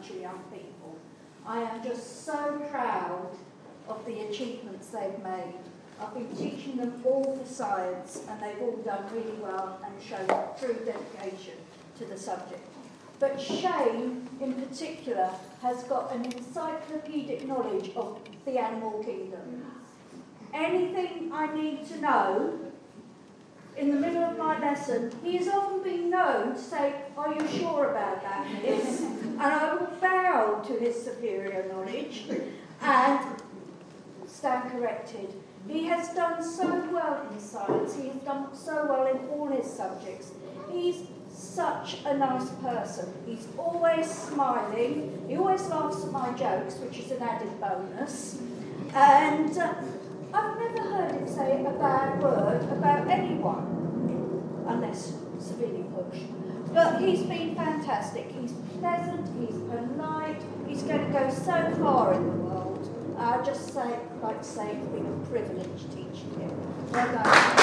bunch of young people. I am just so proud of the achievements they've made. I've been teaching them all the science, and they've all done really well and shown true dedication to the subject. But Shane, in particular, has got an encyclopedic knowledge of the animal kingdom. Anything I need to know, in the middle of my lesson, he has often been known to say, "Are you sure about that, miss?" And I will bow to his superior knowledge and stand corrected. He has done so well in science, he has done so well in all his subjects. He's such a nice person. He's always smiling, he always laughs at my jokes, which is an added bonus. And I've never heard him say a bad word about anyone, unless severely pushed. But he's been fantastic. He's pleasant, he's polite, he's going to go so far in the world. I just like to say it's been a privilege teaching him. Well done.